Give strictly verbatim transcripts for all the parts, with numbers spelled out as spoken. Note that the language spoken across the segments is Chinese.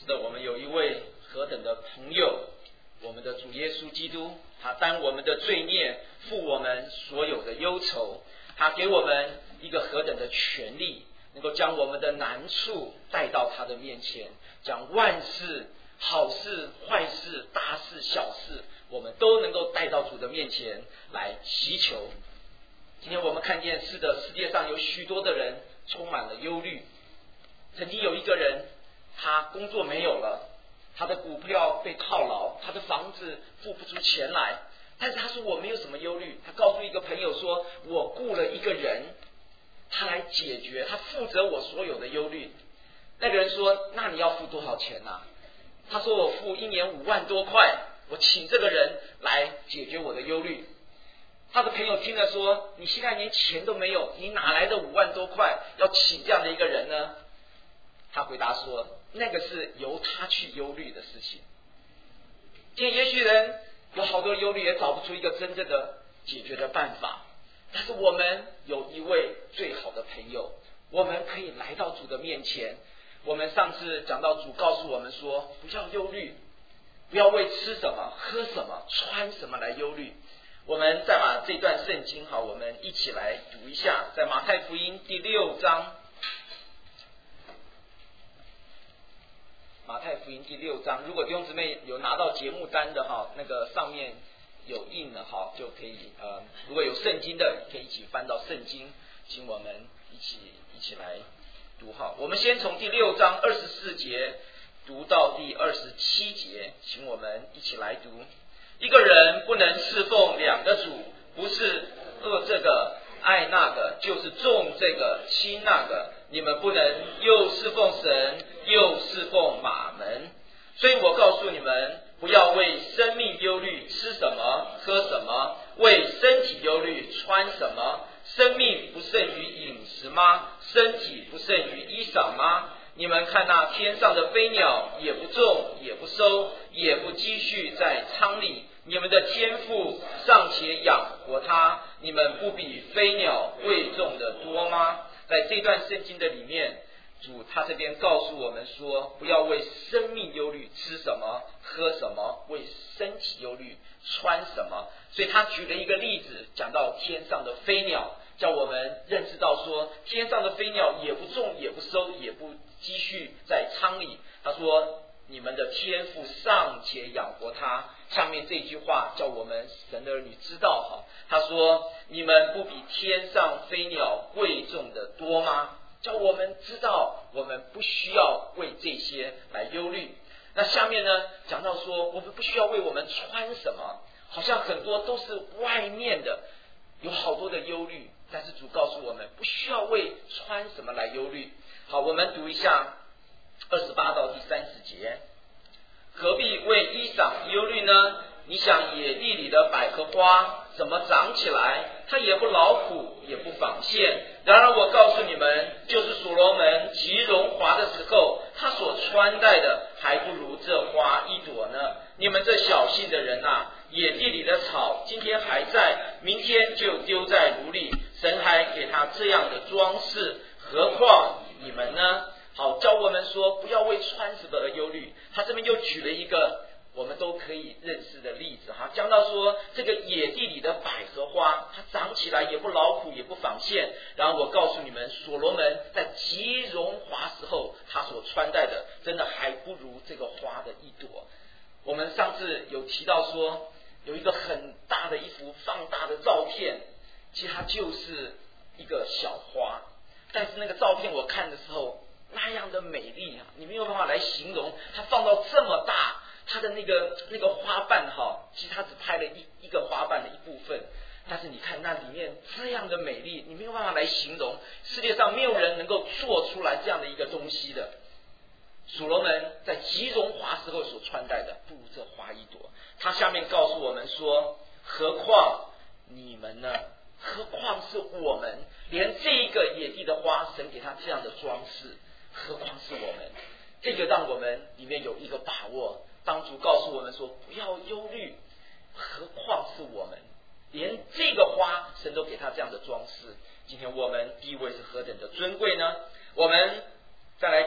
是的，我们有一位何等的朋友，我们的主耶稣基督，他担我们的罪孽，负我们所有的忧愁，他给我们一个何等的权利，能够将我们的难处带到他的面前，将万事好事坏事大事小事，我们都能够带到主的面前来祈求。今天我们看见，是的，世界上有许多的人充满了忧虑。曾经有一个人，他工作没有了，他的股票被套牢，他的房子付不出钱来，但是他说我没有什么忧虑。他告诉一个朋友说，我雇了一个人，他来解决，他负责我所有的忧虑。那个人说，那你要付多少钱啊？他说我付一年五万多块，我请这个人来解决我的忧虑。他的朋友听了说，你现在连钱都没有，你哪来的五万多块要请这样的一个人呢？他回答说，那个是由他去忧虑的事情。今天也许人有好多忧虑，也找不出一个真正的解决的办法，但是我们有一位最好的朋友，我们可以来到主的面前。我们上次讲到，主告诉我们说，不要忧虑，不要为吃什么喝什么穿什么来忧虑。我们再把这段圣经好，我们一起来读一下，在马太福音第六章，马太福音第六章，如果弟兄姊妹有拿到节目单的哈，那个上面有印的哈，就可以呃，如果有圣经的，可以一起翻到圣经，请我们一起一起来读哈。我们先从第六章二十四节读到第二十七节，请我们一起来读。一个人不能侍奉两个主，不是恶这个爱那个，就是重这个轻那个。你们不能又侍奉神，又侍奉马门。所以我告诉你们，不要为生命忧虑，吃什么喝什么；为身体忧虑，穿什么。生命不胜于饮食吗？身体不胜于衣裳吗？你们看那天上的飞鸟，也不种，也不收，也不积蓄在仓里，你们的天父尚且养活它，你们不比飞鸟贵重的多吗？在这段圣经的里面，主他这边告诉我们说，不要为生命忧虑，吃什么喝什么；为身体忧虑，穿什么。所以他举了一个例子，讲到天上的飞鸟，叫我们认识到说，天上的飞鸟也不种，也不收，也不积蓄在仓里。他说，你们的天父尚且养活它。下面这句话叫我们神的儿女知道哈，他说，你们不比天上飞鸟贵重的多吗？叫我们知道，我们不需要为这些来忧虑。那下面呢，讲到说，我们不需要为我们穿什么，好像很多都是外面的，有好多的忧虑。但是主告诉我们，不需要为穿什么来忧虑。好，我们读一下二十八到第三十节。何必为衣裳忧虑呢？你想野地里的百合花怎么长起来？它也不劳苦，也不纺线。然而我告诉你们，就是所罗门极荣华的时候，他所穿戴的还不如这花一朵呢。你们这小信的人啊，野地里的草今天还在，明天就丢在炉里，神还给他这样的装饰，何况你们呢？好，教我们说不要为穿什么而忧虑。他这边又举了一个我们都可以认识的例子哈，讲到说这个野地里的百合花，它长起来也不劳苦，也不纺线。然后我告诉你们，所罗门在极荣华时候，他所穿戴的，真的还不如这个花的一朵。我们上次有提到说，有一个很大的一幅放大的照片，其实它就是一个小花，但是那个照片我看的时候，那样的美丽啊，你没有办法来形容。它放到这么大，它的那个那个花瓣哈，其实它只拍了一一个花瓣的一部分，但是你看那里面这样的美丽，你没有办法来形容。世界上没有人能够做出来这样的一个东西的。所罗门在极荣华时候所穿戴的，不如这花一朵。他下面告诉我们说，何况你们呢？何况是我们，连这个野地的花，神给他这样的装饰，何况是我们。这个让我们里面有一个把握，当主告诉我们说不要忧虑，何况是我们，连这个花神都给他这样的装饰。今天我们地位是何等的尊贵呢？我们再来读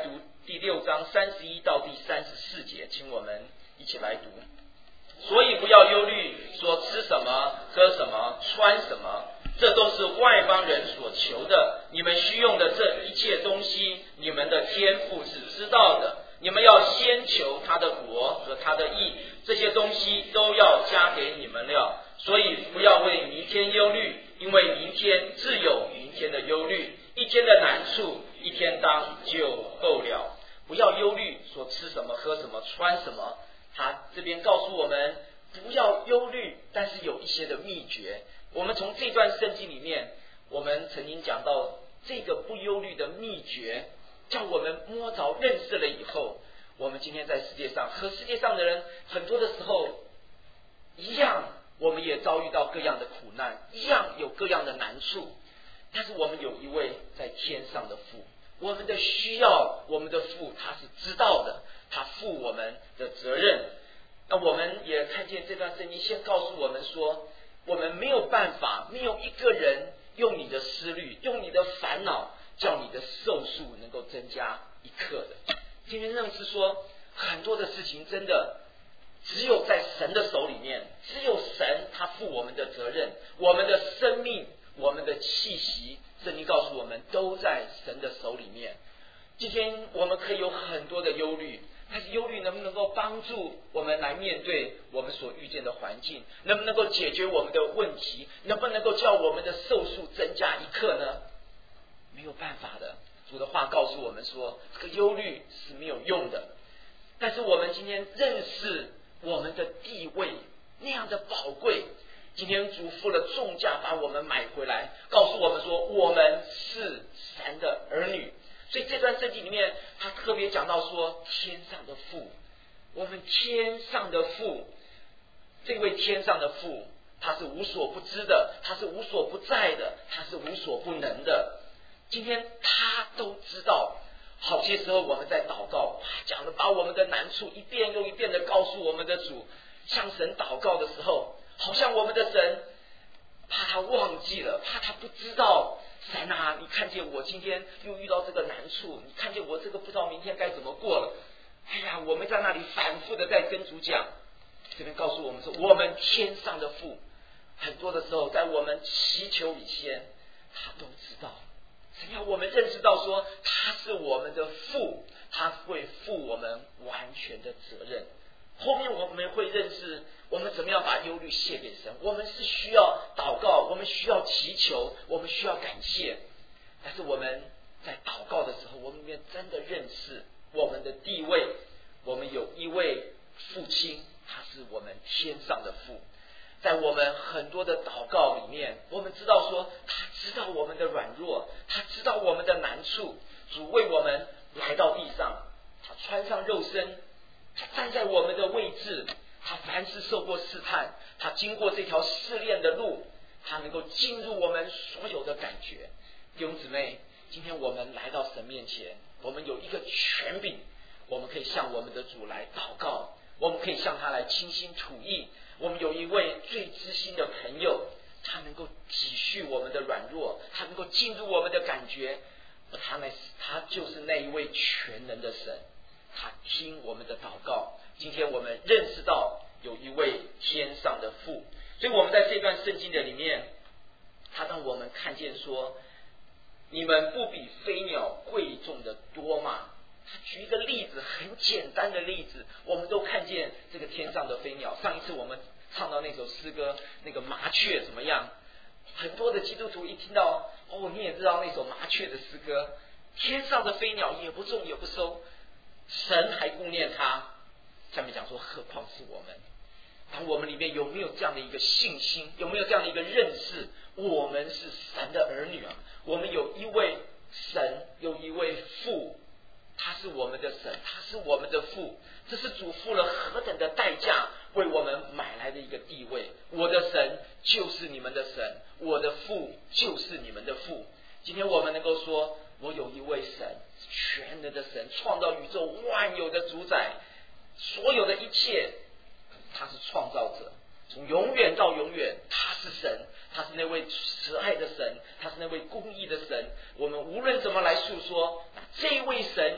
第六章三十一到第三十四节，请我们一起来读。所以不要忧虑，说吃什么、喝什么、穿什么，这都是外邦人所求的。你们需用的这一切东西，你们的天父是知道的。你们要先求他的国和他的义，这些东西都要加给你们了。所以不要为明天忧虑，因为明天自有明天的忧虑，一天的难处一天当就够了。不要忧虑，说吃什么、喝什么、穿什么。他这边告诉我们不要忧虑，但是有一些的秘诀。我们从这段圣经里面，我们曾经讲到这个不忧虑的秘诀，叫我们摸着认识了以后，我们今天在世界上和世界上的人很多的时候一样，我们也遭遇到各样的苦难，一样有各样的难处，但是我们有一位在天上的父，我们的需要，我们的父他是知道的，他负我们的责任。那我们也看见这段圣经先告诉我们说，我们没有办法，没有一个人用你的思虑，用你的烦恼，叫你的寿数能够增加一刻的。今天认识说，很多的事情真的只有在神的手里面，只有神他负我们的责任，我们的生命，我们的气息，圣经告诉我们都在神的手里面。今天我们可以有很多的忧虑，但是忧虑能不能够帮助我们来面对我们所遇见的环境，能不能够解决我们的问题，能不能够叫我们的寿数增加一刻呢？没有办法的。主的话告诉我们说，这个忧虑是没有用的。但是我们今天认识我们的地位那样的宝贵，今天主付了重价把我们买回来，告诉我们说我们是神的儿女。所以这段圣经里面他特别讲到说，天上的父，我们天上的父，这位天上的父他是无所不知的，他是无所不在的，他是无所不能的。今天他都知道。好些时候我们在祷告，讲的把我们的难处一遍又一遍的告诉我们的主，向神祷告的时候，好像我们的神怕他忘记了，怕他不知道。神啊，你看见我今天又遇到这个难处，你看见我这个不知道明天该怎么过了。哎呀，我们在那里反复的在跟主讲，这边告诉我们说，我们天上的父，很多的时候在我们祈求以前，他都知道。神要我们认识到说，他是我们的父，他会负我们完全的责任。后面我们会认识我们怎么样把忧虑卸给神，我们是需要祷告，我们需要祈求，我们需要感谢。但是我们在祷告的时候，我们里面真的认识我们的地位，我们有一位父亲，他是我们天上的父。在我们很多的祷告里面，我们知道说他知道我们的软弱，他知道我们的难处，主为我们来到地上，他穿上肉身，他站在我们的位置，他凡是受过试探，他经过这条试炼的路，他能够进入我们所有的感觉。弟兄姊妹，今天我们来到神面前，我们有一个权柄，我们可以向我们的主来祷告，我们可以向他来倾心吐意。我们有一位最知心的朋友，他能够体恤我们的软弱，他能够进入我们的感觉，而他那他就是那一位全能的神，他听我们的祷告。今天我们认识到有一位天上的父，所以我们在这段圣经的里面，他让我们看见说，你们不比飞鸟贵重的多吗？他举一个例子，很简单的例子，我们都看见这个天上的飞鸟。上一次我们唱到那首诗歌，那个麻雀怎么样？很多的基督徒一听到，哦，你也知道那首麻雀的诗歌，天上的飞鸟也不种也不收，神还顾念它。下面讲说，何况是我们？当我们里面有没有这样的一个信心，有没有这样的一个认识，我们是神的儿女啊？我们有一位神，有一位父，他是我们的神，他是我们的父，这是主付了何等的代价为我们买来的一个地位。我的神就是你们的神，我的父就是你们的父。今天我们能够说，我有一位神，全能的神，创造宇宙万有的主宰，所有的一切，他是创造者，从永远到永远，他是神，他是那位慈爱的神，他是那位公义的神。我们无论怎么来诉说，这位神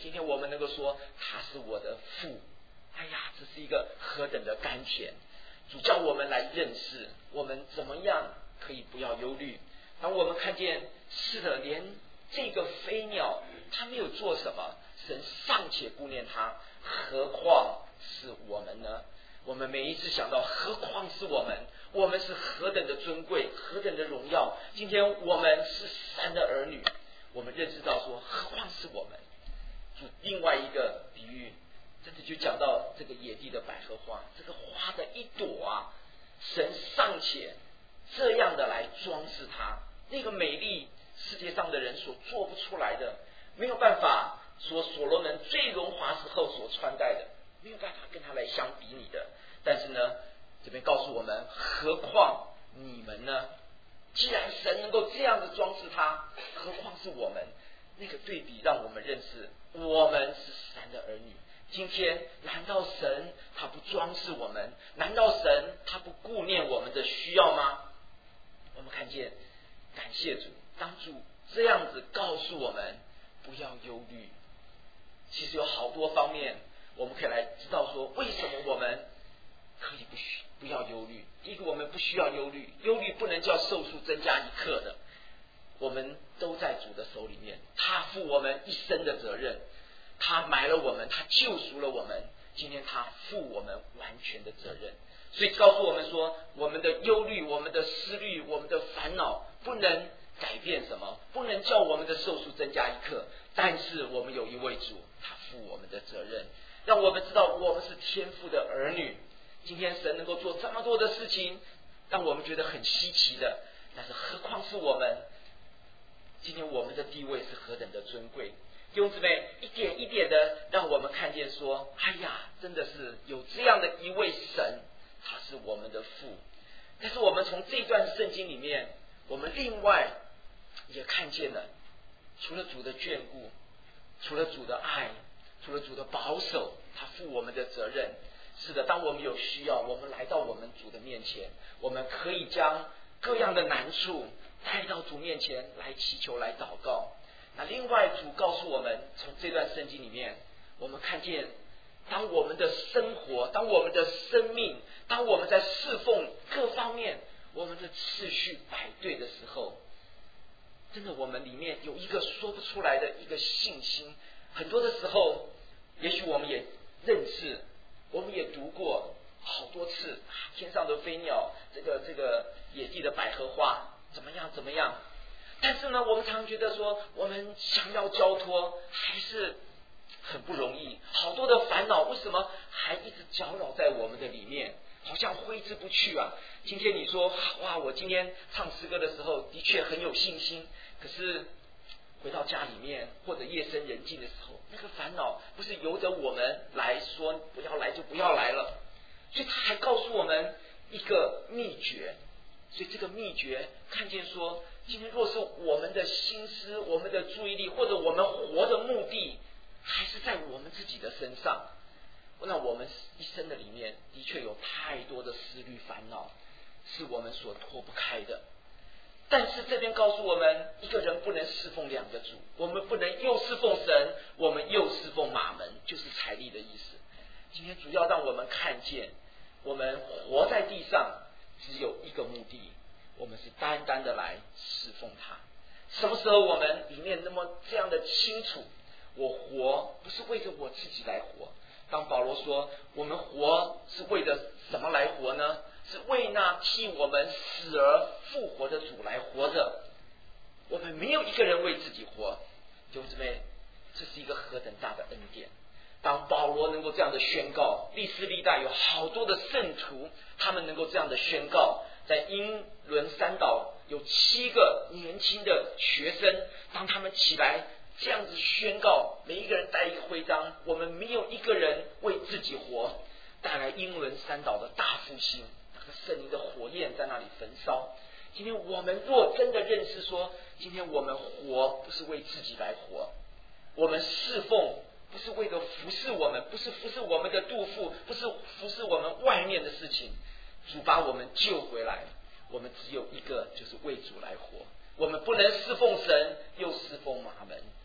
今天我们能够说他是我的父，哎呀，这是一个何等的甘甜！主叫我们来认识，我们怎么样可以不要忧虑？当我们看见是的，连这个飞鸟它没有做什么，神尚且顾念它，何况是我们呢？我们每一次想到何况是我们，我们是何等的尊贵，何等的荣耀。今天我们是神的儿女，我们认识到说何况是我们。主另外一个比喻真的就讲到这个野地的百合花，这个花的一朵啊，神尚且这样的来装饰它，那个美丽世界上的人所做不出来的，没有办法说所罗门最荣华时候所穿戴的，没有办法跟他来相比拟的。但是呢，这边告诉我们，何况你们呢？既然神能够这样子装饰它，何况是我们？那个对比让我们认识，我们是神的儿女。今天难道神他不装饰我们？难道神他不顾念我们的需要吗？我们看见，感谢主，当主这样子告诉我们不要忧虑。其实有好多方面我们可以来知道说，为什么我们可以不需不要忧虑。第一个，我们不需要忧虑，忧虑不能叫寿数增加一刻的。我们都在主的手里面，他负我们一生的责任，他买了我们，他救赎了我们，今天他负我们完全的责任。所以告诉我们说，我们的忧虑，我们的思虑，我们的烦恼不能改变什么，不能叫我们的寿数增加一刻。但是我们有一位主，他负我们的责任，让我们知道我们是天父的儿女。今天神能够做这么多的事情，让我们觉得很稀奇的，但是何况是我们？今天我们的地位是何等的尊贵。弟兄姊妹，一点一点的让我们看见说，哎呀，真的是有这样的一位神，他是我们的父。但是我们从这段圣经里面，我们另外也看见了，除了主的眷顾，除了主的爱，除了主的保守，他负我们的责任。是的，当我们有需要，我们来到我们主的面前，我们可以将各样的难处带到主面前来祈求，来祷告。那另外主告诉我们，从这段圣经里面我们看见，当我们的生活，当我们的生命，当我们在侍奉各方面我们的次序摆对的时候，真的我们里面有一个说不出来的一个信心。很多的时候也许我们也认识，我们也读过好多次，天上的飞鸟，这个这个野地的百合花怎么样怎么样。但是呢，我们常常觉得说，我们想要交托还是很不容易，好多的烦恼为什么还一直搅扰在我们的里面，好像挥之不去啊。今天你说哇，我今天唱诗歌的时候的确很有信心，可是回到家里面或者夜深人静的时候，那个烦恼不是由着我们来说不要来就不要来了。所以他还告诉我们一个秘诀，所以这个秘诀看见说，今天若是我们的心思，我们的注意力，或者我们活的目的还是在我们自己的身上，那我们一生的里面的确有太多的思虑烦恼是我们所脱不开的。但是这边告诉我们，一个人不能侍奉两个主，我们不能又侍奉神，我们又侍奉马门，就是财力的意思。今天主要让我们看见，我们活在地上只有一个目的，我们是单单的来侍奉他。什么时候我们里面那么这样的清楚，我活不是为着我自己来活。当保罗说我们活是为着什么来活呢？是为那替我们死而复活的主来活着。我们没有一个人为自己活。弟兄姊妹，这是一个何等大的恩典。当保罗能够这样的宣告，历史历代有好多的圣徒，他们能够这样的宣告，在英伦三岛有七个年轻的学生，当他们起来这样子宣告，每一个人带一个徽章，我们没有一个人为自己活，带来英伦三岛的大复兴，那个圣灵的火焰在那里焚烧。今天我们若真的认识说，今天我们活不是为自己来活，我们侍奉不是为了服侍我们，不是服侍我们的肚腹，不是服侍我们外面的事情。主把我们救回来，我们只有一个，就是为主来活。我们不能侍奉神又侍奉马门，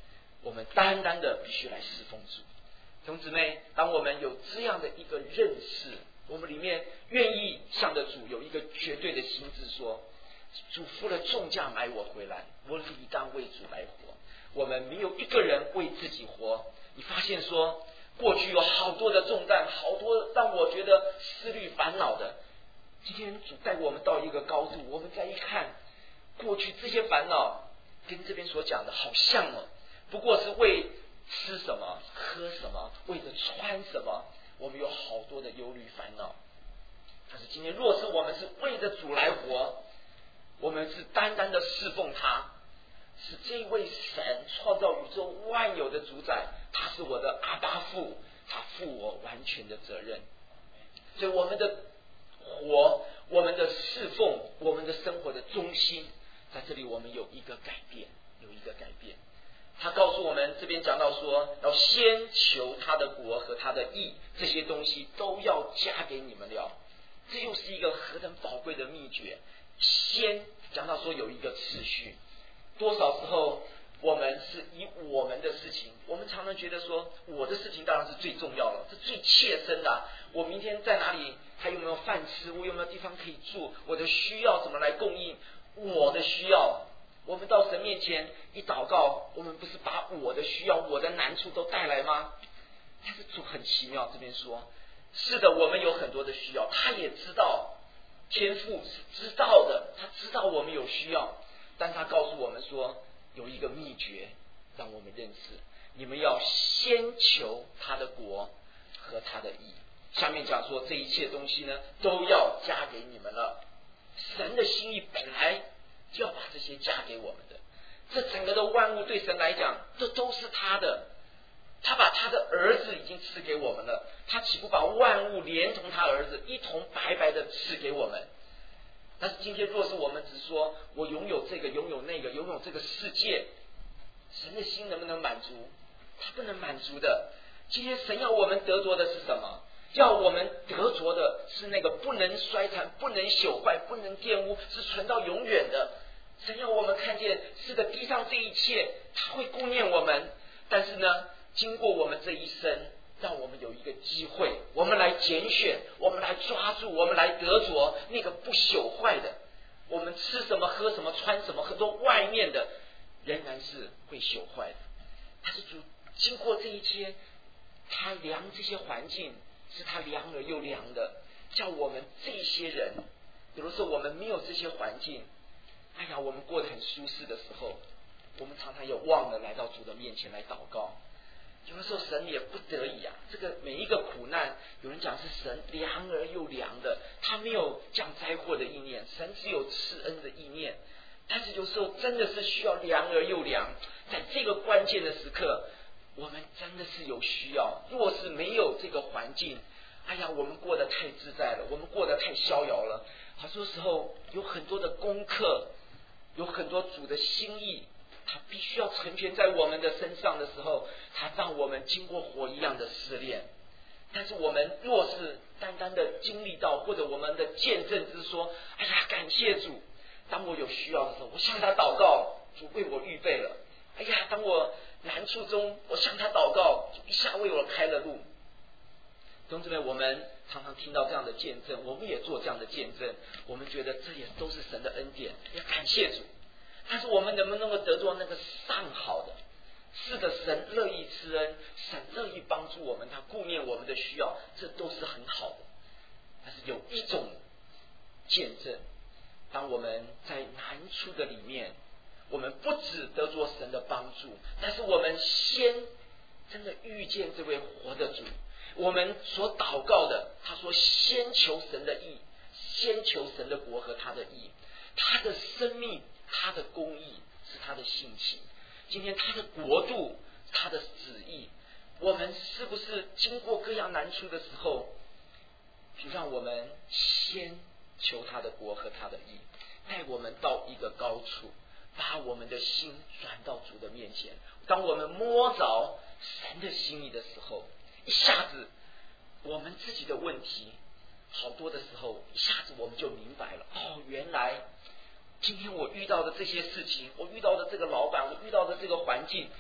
我们单单的必须来侍奉主。弟兄姊妹，当我们有这样的一个认识，我们里面愿意向着主有一个绝对的心智，说主付了重价买我回来，我理当为主来活。我们没有一个人为自己活。你发现说过去有好多的重担，好多让我觉得思虑烦恼的，今天主带我们到一个高度，我们再一看过去这些烦恼跟这边所讲的好像哦，不过是为吃什么喝什么，为着穿什么，我们有好多的忧虑烦恼。但是今天若是我们是为着主来活，我们是单单的侍奉他，是这位神创造宇宙万有的主宰，他是我的阿爸父，他负我完全的责任。所以我们的活，我们的侍奉，我们的生活的中心，在这里我们有一个改变，有一个改变。他告诉我们，这边讲到说，要先求他的国和他的义，这些东西都要加给你们了。这又是一个何等宝贵的秘诀。先讲到说有一个次序，多少时候我们是以我们的事情，我们常常觉得说我的事情当然是最重要了，这最切身的、啊、我明天在哪里，还有没有饭吃，我有没有地方可以住，我的需要怎么来供应我的需要。我们到神面前一祷告，我们不是把我的需要我的难处都带来吗？但是主很奇妙，这边说是的，我们有很多的需要，他也知道，天父是知道的，他知道我们有需要，但他告诉我们说有一个秘诀让我们认识，你们要先求他的国和他的义。下面讲说这一切东西呢都要加给你们了。神的心意本来就要把这些加给我们的，这整个的万物对神来讲这都是他的，他把他的儿子已经赐给我们了，他岂不把万物连同他儿子一同白白的赐给我们？但是今天若是我们只说我拥有这个拥有那个拥有这个世界，神的心能不能满足？他不能满足的。今天神要我们得着的是什么？要我们得着的是那个不能衰残，不能朽坏，不能玷污，是存到永远的。神要我们看见，是的，地上这一切他会顾念我们，但是呢经过我们这一生，让我们有一个机会，我们来拣选，我们来抓住，我们来得着那个不朽坏的。我们吃什么喝什么穿什么，很多外面的仍然是会朽坏的，但是主经过这一切，他量这些环境是他量而又量的，叫我们这些人，比如说我们没有这些环境，哎呀我们过得很舒适的时候，我们常常也忘了来到主的面前来祷告。有的时候神也不得已啊，这个每一个苦难，有人讲是神量而又量的，他没有降灾祸的意念，神只有赐恩的意念。但是有时候真的是需要量而又量，在这个关键的时刻，我们真的是有需要。若是没有这个环境，哎呀我们过得太自在了，我们过得太逍遥了，好多时候有很多的功课，有很多主的心意，他必须要成全在我们的身上的时候，他让我们经过火一样的试炼。但是我们若是单单的经历到，或者我们的见证之说，哎呀感谢主，当我有需要的时候，我向他祷告，主为我预备了。哎呀当我难处中，我向他祷告，主一下为我开了路。弟兄姊妹，我们常常听到这样的见证，我们也做这样的见证，我们觉得这也都是神的恩典，也感谢主。但是我们能不能够得到那个上好的？是的，神乐意施恩，神乐意帮助我们，他顾念我们的需要，这都是很好的。但是有一种见证，当我们在难处的里面，我们不只得着神的帮助，但是我们先真的遇见这位活的主。我们所祷告的，他说先求神的义，先求神的国和他的义，他的生命，他的公义是他的性情。今天他的国度，他的旨意，我们是不是经过各样难处的时候，就让我们先求他的国和他的义，带我们到一个高处，把我们的心转到主的面前。当我们摸着神的心意的时候，一下子我们自己的问题好多的时候，一下子我们就明白了，哦，原来今天我遇到的这些事情，我遇到的这个老板，我遇到的这个环境，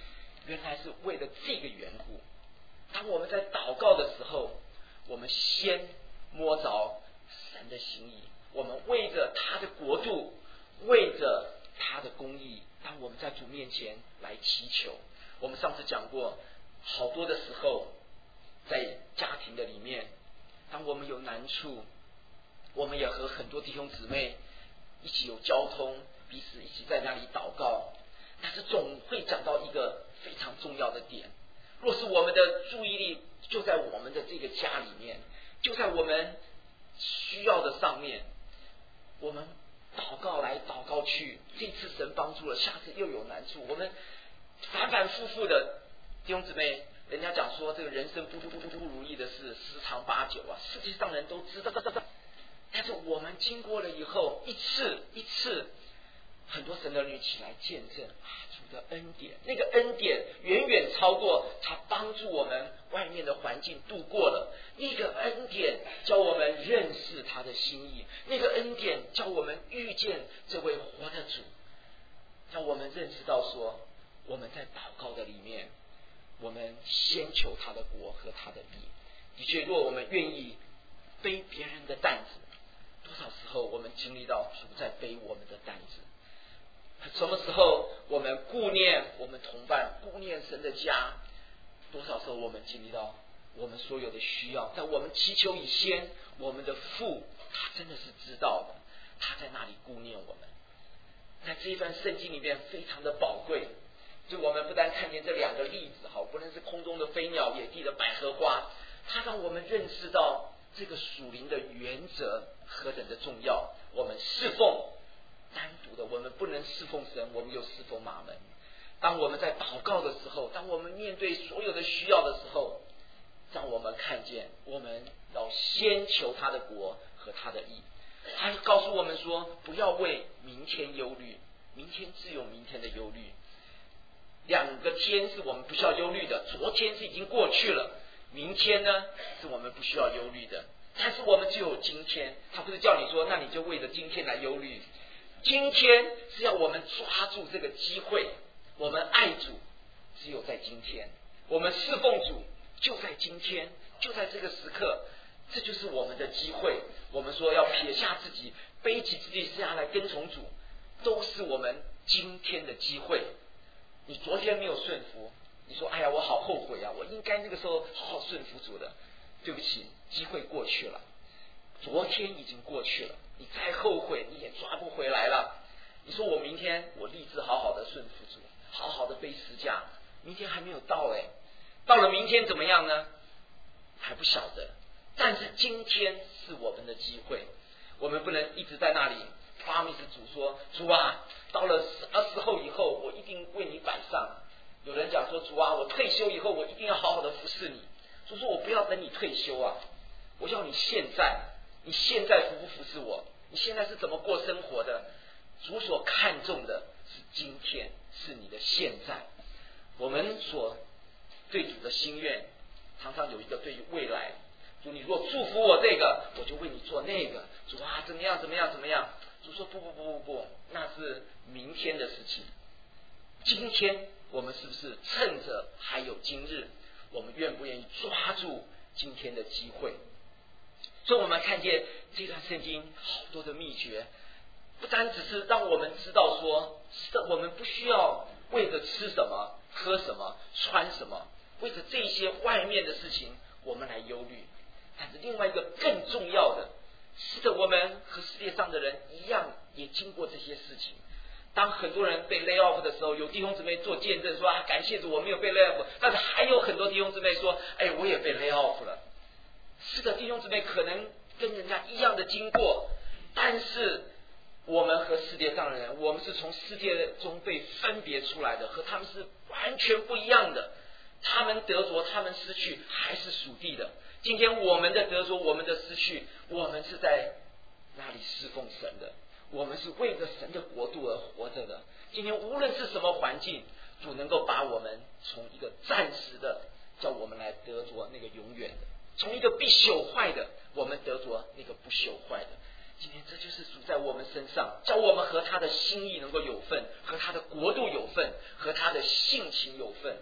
原来是为了这个缘故。当我们在祷告的时候，我们先摸着神的心意，我们为着他的国度，为着他的公义，当我们在主面前来祈求。我们上次讲过，好多的时候在家庭的里面，当我们有难处，我们也和很多弟兄姊妹一起有交通，彼此一起在那里祷告，但是总会讲到一个非常重要的点，若是我们的注意力就在我们的这个家里面，就在我们需要的上面，我们祷告来祷告去，这次神帮助了，下次又有难处，我们反反复复的。弟兄姊妹，人家讲说这个人生不不不不不如意的事十常八九啊，世界上人都知道，但是我们经过了以后，一次一次，很多神的儿女起来见证啊，主的恩典，那个恩典远远超过他帮助我们外面的环境度过了，那个恩典教我们认识他的心意，那个恩典教我们遇见这位活的主，让我们认识到说，我们在祷告的里面，我们先求他的国和他的义。的确，若我们愿意背别人的担子，多少时候我们经历到主在背我们的担子。什么时候我们顾念我们同伴，顾念神的家，多少时候我们经历到我们所有的需要，在我们祈求以先，我们的父他真的是知道的，他在那里顾念我们。在这一段圣经里面非常的宝贵，就我们不但看见这两个例子，好，不论是空中的飞鸟，野地的百合花，它让我们认识到这个属灵的原则何等的重要。我们侍奉单独的，我们不能侍奉神，我们又侍奉马门。当我们在祷告的时候，当我们面对所有的需要的时候，让我们看见我们要先求他的国和他的义。他告诉我们说，不要为明天忧虑，明天自有明天的忧虑。两个天是我们不需要忧虑的，昨天是已经过去了，明天呢是我们不需要忧虑的。但是我们只有今天，他不是叫你说那你就为着今天来忧虑，今天是要我们抓住这个机会，我们爱主只有在今天，我们侍奉主就在今天，就在这个时刻，这就是我们的机会。我们说要撇下自己，背起自己下来跟从主，都是我们今天的机会。你昨天没有顺服，你说哎呀我好后悔啊，我应该那个时候好好顺服主的。对不起，机会过去了，昨天已经过去了，你再后悔你也抓不回来了。你说我明天我立志好好的顺服主，好好的背十架，明天还没有到哎，到了明天怎么样呢？还不晓得。但是今天是我们的机会，我们不能一直在那里 promise 主说，主啊，到了二十后以后我一定为你摆上。有人讲说，主啊，我退休以后我一定要好好的服侍你。主说我不要等你退休啊，我要你现在，你现在服不服侍我，你现在是怎么过生活的。主所看重的是今天，是你的现在。我们所对主的心愿常常有一个对于未来，主你若祝福我这个，我就为你做那个。主啊，怎么样怎么样怎么样。主说不不不不不，那是明天的事情。今天我们是不是趁着还有今日，我们愿不愿意抓住今天的机会？所以我们看见这段圣经好多的秘诀，不单只是让我们知道说，我们不需要为着吃什么喝什么穿什么，为着这些外面的事情我们来忧虑。但是另外一个更重要的是的，我们和世界上的人一样，也经过这些事情。当很多人被 lay off 的时候，有弟兄姊妹做见证说啊，感谢主我没有被 lay off， 但是还有很多弟兄姊妹说，哎，我也被 lay off 了。是的，弟兄姊妹可能跟人家一样的经过，但是我们和世界上的人，我们是从世界中被分别出来的，和他们是完全不一样的。他们得着，他们失去，还是属地的。今天我们的得着，我们的失去，我们是在那里侍奉神的，我们是为着神的国度而活着的。今天无论是什么环境，主能够把我们从一个暂时的，叫我们来得着那个永远的，从一个必朽坏的，我们得着那个不朽坏的。今天这就是主在我们身上，叫我们和他的心意能够有份，和他的国度有份，和他的性情有份。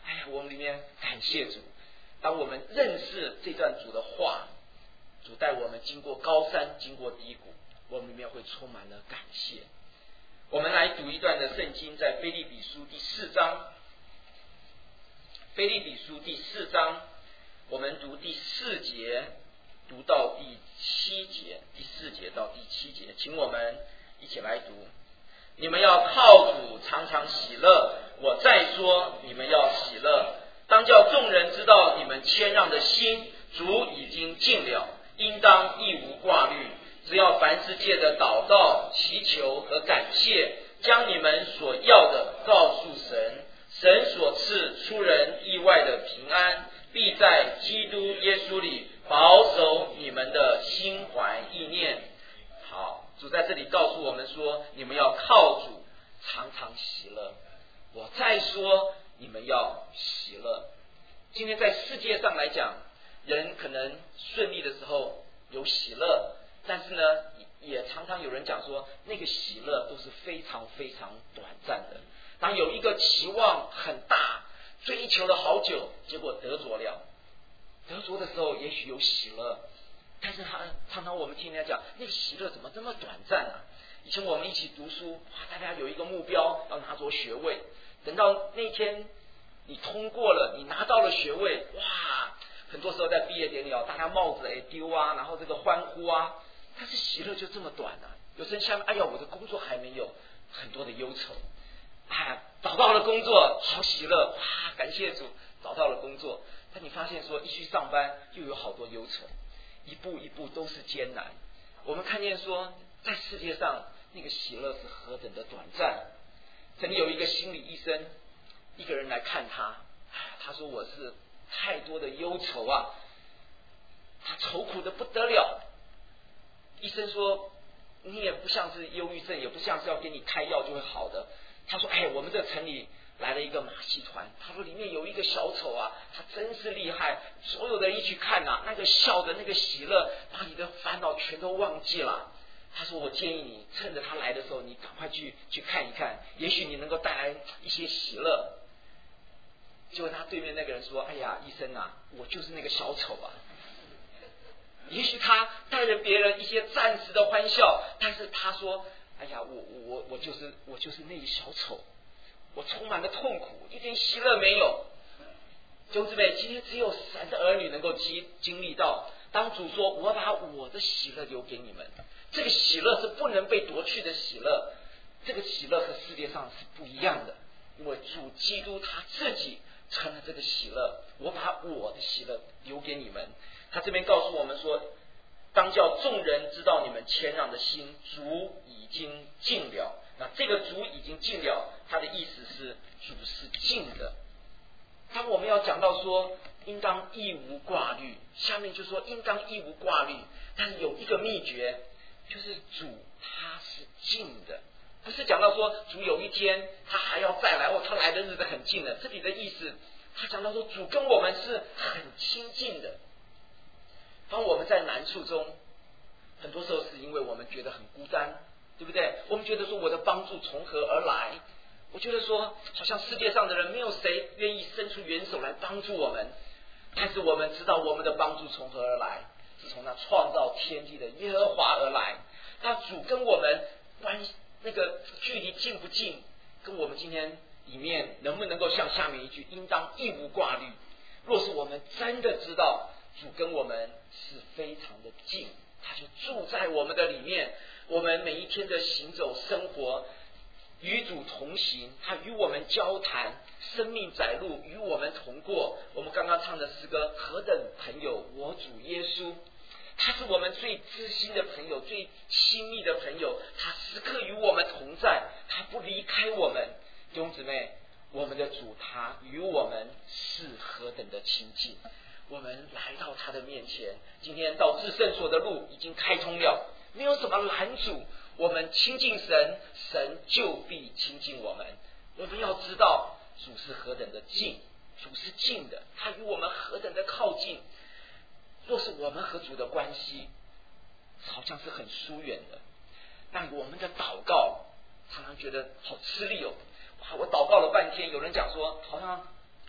哎呀，我们里面感谢主。当我们认识这段主的话，主带我们经过高山，经过低谷，我们里面会充满了感谢。我们来读一段的圣经，在腓立比书第四章。腓立比书第四章，我们读第四节，读到第七节，第四节到第七节，请我们一起来读。你们要靠主常常喜乐，我再说，你们要喜乐。当叫众人知道你们谦让的心，主已经尽了，应当一无挂虑。只要凡事借着祷告、祈求和感谢，将你们所要的告诉神，神所赐出人意外的平安，必在基督耶稣里保守你们的心怀意念。好，主在这里告诉我们说，你们要靠主常常喜乐。我再说，你们要喜乐。今天在世界上来讲，人可能顺利的时候有喜乐，但是呢，也常常有人讲说，那个喜乐都是非常非常短暂的。当有一个期望很大，追求了好久，结果得着了，得着的时候也许有喜乐，但是他常常我们听人家讲，那个喜乐怎么这么短暂啊？以前我们一起读书，哇，大家有一个目标要拿着学位，等到那天你通过了，你拿到了学位，哇，很多时候在毕业典礼哦，大家帽子哎丢啊，然后这个欢呼啊，但是喜乐就这么短啊。有时候下面，哎呀，我的工作还没有，很多的忧愁。哎，找到了工作，好喜乐，哇，感谢主，找到了工作。但你发现说，一去上班又有好多忧愁，一步一步都是艰难。我们看见说，在世界上那个喜乐是何等的短暂。曾经有一个心理医生，一个人来看他，他说我是太多的忧愁啊，他愁苦的不得了。医生说，你也不像是忧郁症，也不像是要给你开药就会好的。他说，哎，我们这城里来了一个马戏团，他说里面有一个小丑啊，他真是厉害，所有的人一去看啊，那个笑的那个喜乐，把你的烦恼全都忘记了。他说，我建议你趁着他来的时候，你赶快去去看一看，也许你能够带来一些喜乐。结果他对面那个人说，哎呀，医生啊，我就是那个小丑啊。也许他带着别人一些暂时的欢笑，但是他说，哎呀，我我我就是我就是那个小丑，我充满了痛苦，一点喜乐没有。弟兄姊妹，今天只有神的儿女能够经经历到，当主说我把我的喜乐留给你们，这个喜乐是不能被夺去的喜乐，这个喜乐和世界上是不一样的，因为主基督他自己成了这个喜乐，我把我的喜乐留给你们。他这边告诉我们说，当叫众人知道你们谦让的心，主已经尽了。那这个主已经尽了，他的意思是主是尽的。当我们要讲到说应当一无挂虑，下面就说应当一无挂虑，但是有一个秘诀，就是主他是近的，不是讲到说主有一天他还要再来，哦，他来的日子很近了。这里的意思，他讲到说主跟我们是很亲近的。当我们在难处中，很多时候是因为我们觉得很孤单，对不对？我们觉得说我的帮助从何而来？我觉得说好像世界上的人没有谁愿意伸出援手来帮助我们，但是我们知道我们的帮助从何而来，是从那创造天地的耶和华而来。那主跟我们关系那个距离近不近，跟我们今天里面能不能够像下面一句应当一无挂虑。若是我们真的知道主跟我们是非常的近，他就住在我们的里面，我们每一天的行走生活与主同行，他与我们交谈，生命载路与我们同过。我们刚刚唱的诗歌，何等朋友我主耶稣，他是我们最知心的朋友，最亲密的朋友，他时刻与我们同在，他不离开我们。弟兄姊妹，我们的主他与我们是何等的亲近，我们来到他的面前，今天到至圣所的路已经开通了，没有什么拦阻我们亲近神，神就必亲近我们。我们要知道主是何等的近，主是近的，他与我们何等的靠近。若是我们和主的关系好像是很疏远的，但我们的祷告常常觉得好吃力哦。哇，我祷告了半天，有人讲说好像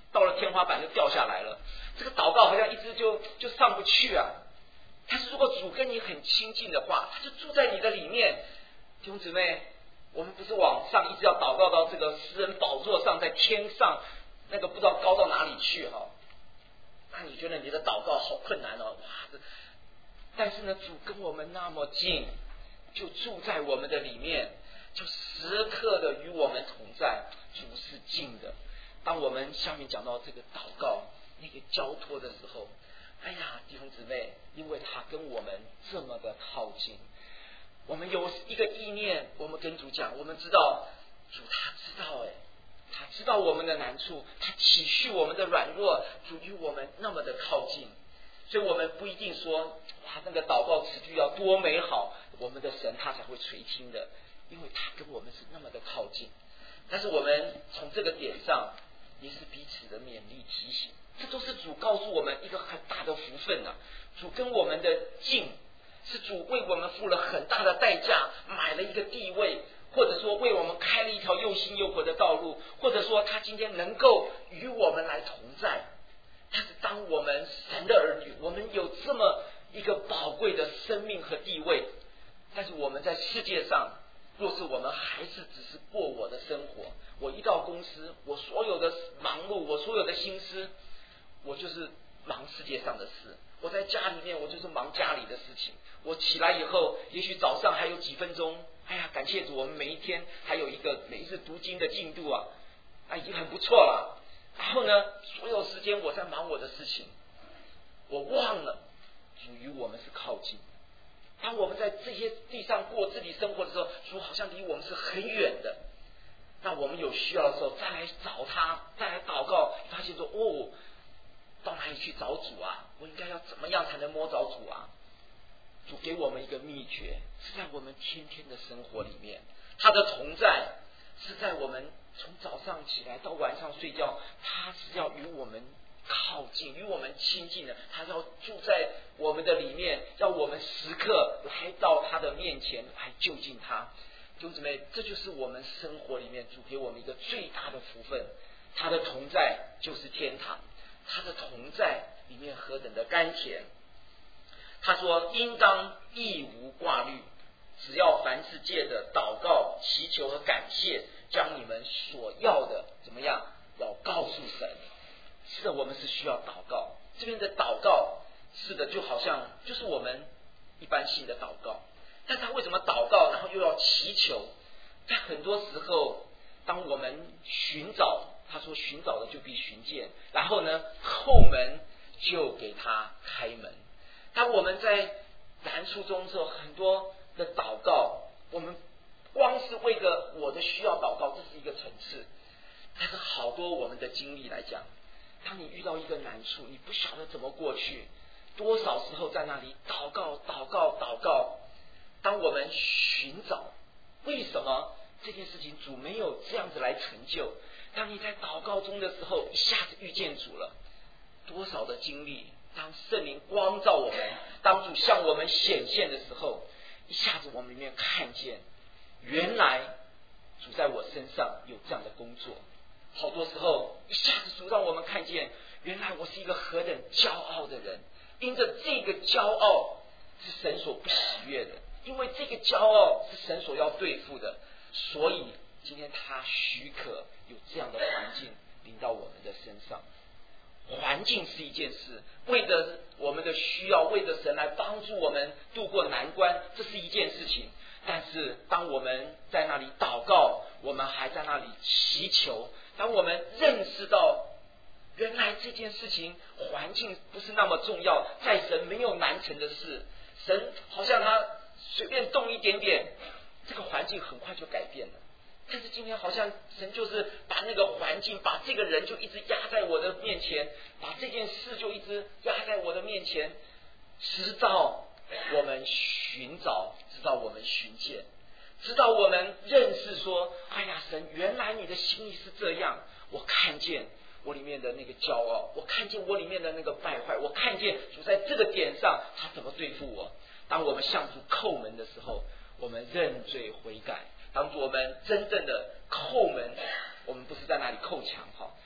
到了天花板就掉下来了。这个祷告好像一直就就上不去啊。但是如果主跟你很亲近的话，他就住在你的里面。弟兄姊妹，我们不是往上一直要祷告到这个施恩宝座上，在天上那个不知道高到哪里去哈、哦。那你觉得你的祷告好困难哦，哇！但是呢，主跟我们那么近，就住在我们的里面，就时刻的与我们同在。主是近的。当我们下面讲到这个祷告那个交托的时候，哎呀，弟兄姊妹，因为他跟我们这么的靠近，我们有一个意念，我们跟主讲，我们知道主他知道，哎，他知道我们的难处，他体恤我们的软弱，主与我们那么的靠近，所以我们不一定说哇，那个祷告词句要多美好，我们的神他才会垂听的，因为他跟我们是那么的靠近。但是我们从这个点上也是彼此的勉励提醒，这都是主告诉我们一个很大的福分啊！主跟我们的近，是主为我们付了很大的代价，买了一个地位，或者说为我们开了一条又新又活的道路，或者说他今天能够与我们来同在。但是当我们神的儿女，我们有这么一个宝贵的生命和地位，但是我们在世界上，若是我们还是只是过我的生活，我一到公司，我所有的忙碌，我所有的心思，我就是忙世界上的事；我在家里面，我就是忙家里的事情。我起来以后，也许早上还有几分钟，哎呀，感谢主，我们每一天还有一个每一次读经的进度啊，啊，已经很不错了。然后呢，所有时间我在忙我的事情，我忘了主与我们是靠近。当我们在这些地上过自己生活的时候，主好像离我们是很远的。那我们有需要的时候再来找他，再来祷告，发现说哦，到哪里去找主啊？我应该要怎么样才能摸着主啊？主给我们一个秘诀，是在我们天天的生活里面，他的同在是在我们从早上起来到晚上睡觉，他是要与我们靠近，与我们亲近的，他要住在我们的里面，要我们时刻来到他的面前来就近他。弟兄姊妹，这就是我们生活里面主给我们一个最大的福分，他的同在就是天堂，他的同在里面何等的甘甜。他说应当一无挂虑，只要凡事借着祷告祈求和感谢，将你们所要的怎么样要告诉神。是的，我们是需要祷告，这边的祷告是的，就好像就是我们一般性的祷告，但他为什么祷告然后又要祈求？在很多时候当我们寻找，他说寻找的就必寻见，然后呢叩门就给他开门。当我们在难处中的时候，很多的祷告，我们光是为了我的需要祷告，这是一个层次。但是好多我们的经历来讲，当你遇到一个难处，你不晓得怎么过去，多少时候在那里祷告祷告祷告。当我们寻找为什么这件事情主没有这样子来成就，当你在祷告中的时候一下子遇见主了，多少的经历，当圣灵光照我们，当主向我们显现的时候，一下子我们里面看见原来主在我身上有这样的工作。好多时候一下子主让我们看见原来我是一个何等骄傲的人，因着这个骄傲是神所不喜悦的，因为这个骄傲是神所要对付的，所以今天他许可有这样的环境临到我们的身上。环境是一件事，为着我们的需要，为着神来帮助我们度过难关，这是一件事情。但是当我们在那里祷告，我们还在那里祈求，当我们认识到原来这件事情环境不是那么重要，在神没有难成的事，神好像他随便动一点点，这个环境很快就改变了。但是今天好像神就是把那个环境，把这个人就一直压在我的面前，把这件事就一直压在我的面前，直到我们寻找，直到我们寻见，直到我们认识说，哎呀，神原来你的心意是这样，我看见我里面的那个骄傲，我看见我里面的那个败坏，我看见主在这个点上他怎么对付我。当我们向主叩门的时候，我们认罪悔改，当我们真正的叩门，我们不是在那里叩墙哈，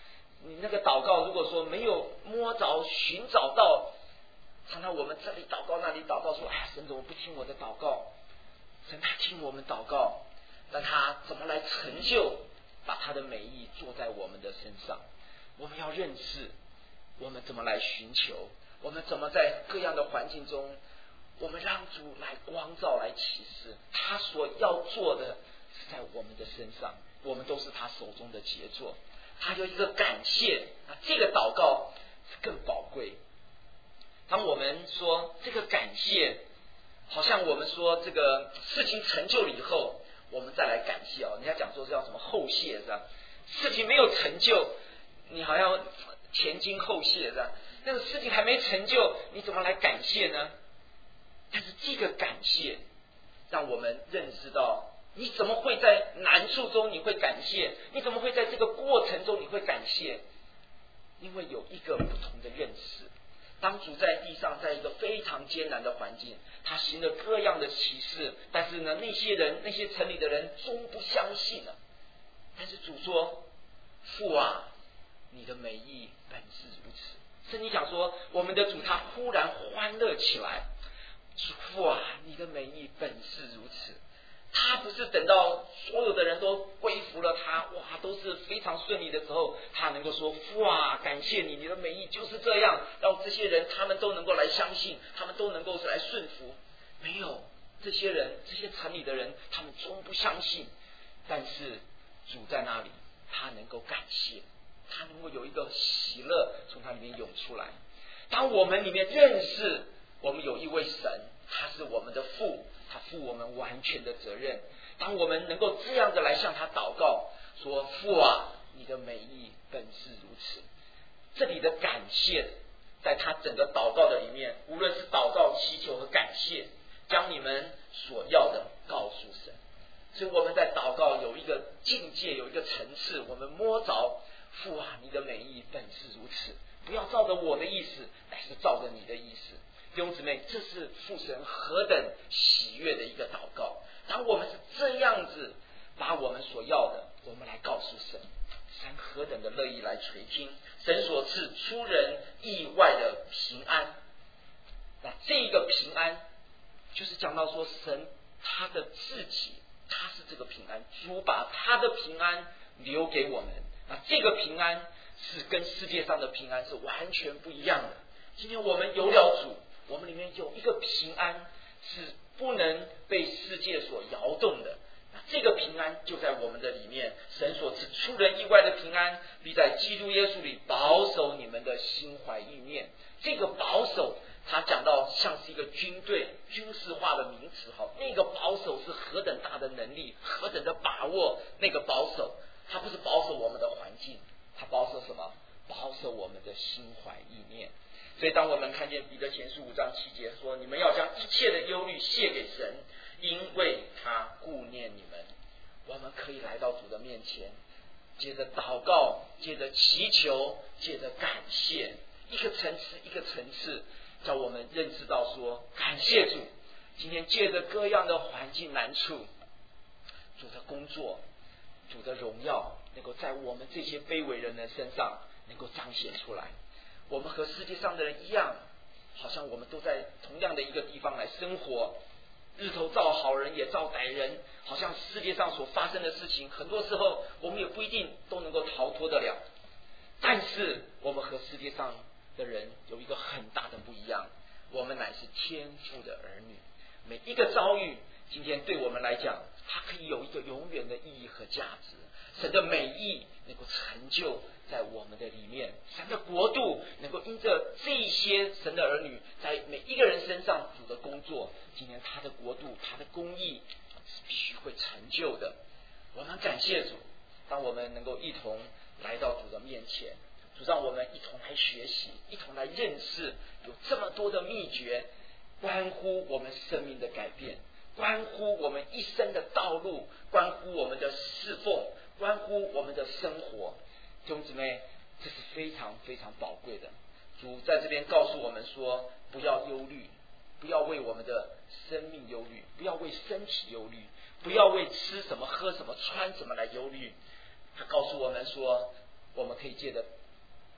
你那个祷告如果说没有摸着寻找到，常常我们这里祷告那里祷告说，哎呀，神怎么不听我的祷告？神他听我们祷告，但他怎么来成就把他的美意做在我们的身上？我们要认识我们怎么来寻求，我们怎么在各样的环境中，我们让主来光照来启示，他所要做的是在我们的身上，我们都是他手中的杰作。他有一个感谢，那这个祷告是更宝贵。当我们说这个感谢，好像我们说这个事情成就了以后，我们再来感谢哦。人家讲说是叫什么后谢是吧？事情没有成就，你好像前惊后谢是吧？那个事情还没成就，你怎么来感谢呢？但是这个感谢，让我们认识到，你怎么会在难处中你会感谢？你怎么会在这个过程中你会感谢？因为有一个不同的认识。当主在地上，在一个非常艰难的环境，他行了各样的奇事，但是呢，那些人那些城里的人终不相信了。但是主说，父啊，你的美意本是如此。圣经讲说，我们的主他忽然欢乐起来，父啊，你的美意本是如此。他不是等到所有的人都归服了他，哇，都是非常顺利的时候，他能够说，父啊，感谢你，你的美意就是这样，让这些人他们都能够来相信，他们都能够来顺服。没有，这些人这些城里的人他们终不相信，但是主在那里，他能够感谢，他能够有一个喜乐从他里面涌出来。当我们里面认识我们有一位神，他是我们的父，他负我们完全的责任。当我们能够这样的来向他祷告，说，父啊，你的美意本是如此。这里的感谢在他整个祷告的里面，无论是祷告祈求和感谢，将你们所要的告诉神。所以我们在祷告有一个境界，有一个层次，我们摸着，父啊，你的美意本是如此，不要照着我的意思，乃是照着你的意思。弟兄姊妹，这是父神何等喜悦的一个祷告。当我们是这样子把我们所要的，我们来告诉神，神何等的乐意来垂听。神所赐出人意外的平安，那这个平安就是讲到说，神他的自己，他是这个平安，主把他的平安留给我们。那这个平安是跟世界上的平安是完全不一样的。今天我们有了主，我们里面有一个平安是不能被世界所摇动的，那这个平安就在我们的里面。神所赐出人意外的平安，必在基督耶稣里保守你们的心怀意念。这个保守，他讲到像是一个军队军事化的名词，好，那个保守是何等大的能力，何等的把握。那个保守，它不是保守我们的环境，它保守什么？保守我们的心怀意念。所以当我们看见彼得前书五章七节说，你们要将一切的忧虑卸给神，因为他顾念你们。我们可以来到主的面前，接着祷告，接着祈求，接着感谢，一个层次一个层次，叫我们认识到说，感谢主，今天借着各样的环境难处，主的工作，主的荣耀能够在我们这些卑微人的身上能够彰显出来。我们和世界上的人一样，好像我们都在同样的一个地方来生活，日头照好人也照歹人，好像世界上所发生的事情，很多时候我们也不一定都能够逃脱得了。但是我们和世界上的人有一个很大的不一样，我们乃是天父的儿女。每一个遭遇，今天对我们来讲，它可以有一个永远的意义和价值。神的美意能够成就在我们的里面，神的国度能够因着这些神的儿女在每一个人身上主的工作，今天他的国度他的公义是必须会成就的。我们感谢主，当我们能够一同来到主的面前，主让我们一同来学习，一同来认识，有这么多的秘诀，关乎我们生命的改变，关乎我们一生的道路，关乎我们的侍奉，关乎我们的生活。弟兄姊妹，这是非常非常宝贵的。主在这边告诉我们说，不要忧虑，不要为我们的生命忧虑，不要为身体忧虑，不要为吃什么喝什么穿什么来忧虑。他告诉我们说，我们可以借着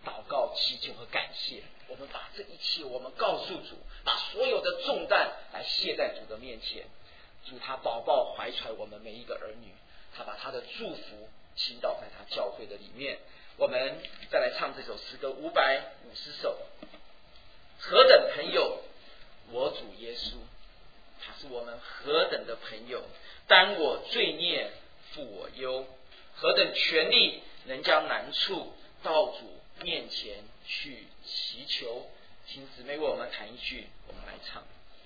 祷告、祈求和感谢。我们把这一切，我们告诉主，把所有的重担来卸在主的面前。主他宝宝怀揣我们每一个儿女，他把他的祝福倾倒在他教会的里面。我们再来唱这首诗歌五百五十首。何等朋友，我主耶稣，他是我们何等的朋友，担我罪孽，负我忧。何等权力，能将难处到主面前去祈求。请姊妹为我们弹一句，我们来唱。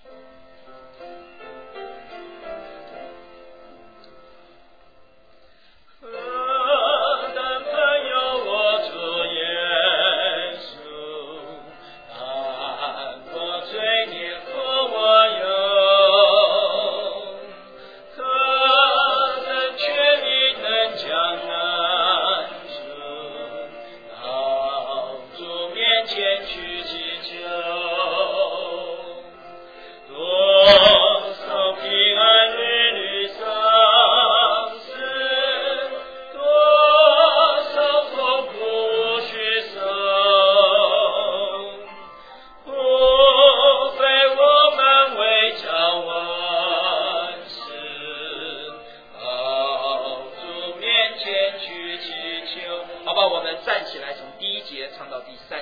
何等朋友，我主耶稣，担我罪孽，负我忧。何等权力，能将难处到主面前去祈求。多少平安日日丧失，多少痛苦无需受，不非我们为将万事到主面前去祈求。 好吧，我们站起来，从第一节唱到第三